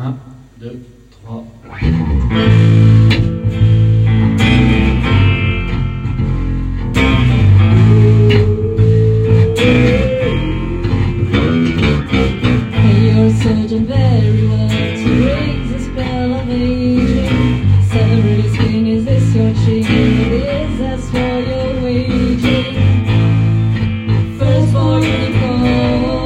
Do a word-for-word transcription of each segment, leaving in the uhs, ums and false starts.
un, deux, trois. Surgeon very well to break the spell of aging. Celery skin, is this your chin? It is, that's for your waging. First for unicorn,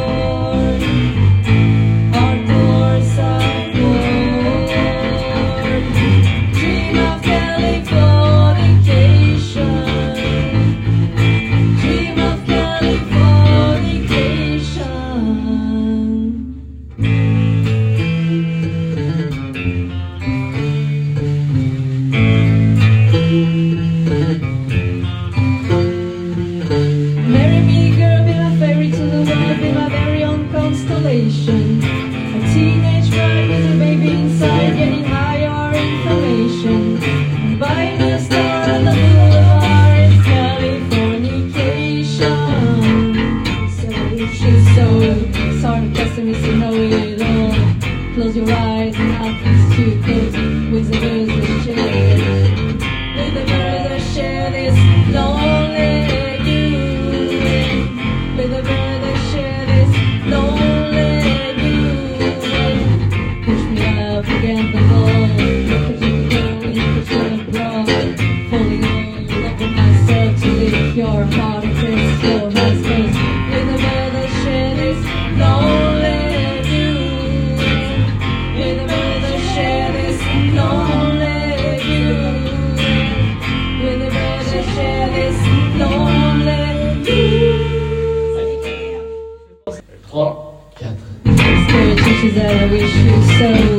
hardcore sideboard. Dream of Californication. Dream of Californication. Marry me, girl, be my fairy to the world, be my very own constellation. A teenage bride with a baby inside, getting higher information. Buying a star on the boulevard, it's Californication. So she's so sort of pessimistic, know it all. Close your eyes and nothing's too close. With the birds that share, with the birds that share this lonely view. With the birds that share this lonely view. Push me up against the wall. Look at you go in pursuit of bra. Falling all over myself to lick your heart and taste your husband. With the birds that share this lonely view. With the birds that share this lonely view. With the birds that share this lonely view. trois, quatre. Spirit teaches that I wish you so.